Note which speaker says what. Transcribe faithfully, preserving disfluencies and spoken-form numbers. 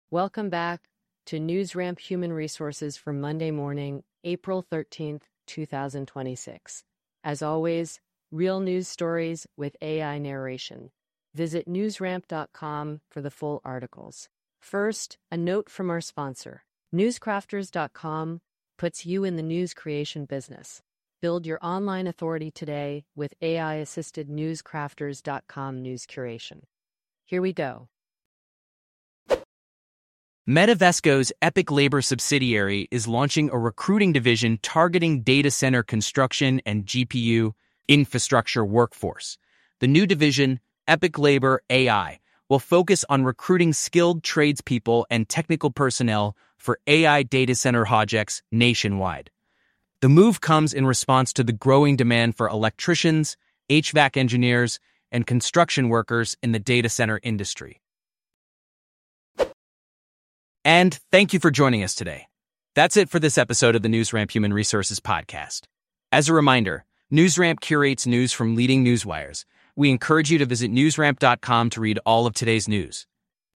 Speaker 1: Welcome back to NewsRamp Human Resources for Monday morning, April thirteenth, two thousand twenty-six. As always, real news stories with A I narration. Visit newsramp dot com for the full articles. First, a note from our sponsor. newscrafters dot com puts you in the news creation business. Build your online authority today with A I-assisted newscrafters dot com news curation. Here we go.
Speaker 2: Metavesco's Epic Labor subsidiary is launching a recruiting division targeting data center construction and G P U infrastructure workforce. The new division, Epic Labor A I, will focus on recruiting skilled tradespeople and technical personnel for A I data center projects nationwide. The move comes in response to the growing demand for electricians, H V A C engineers, and construction workers in the data center industry. And thank you for joining us today. That's it for this episode of the NewsRamp Human Resources Podcast. As a reminder, NewsRamp curates news from leading newswires. We encourage you to visit newsramp dot com to read all of today's news.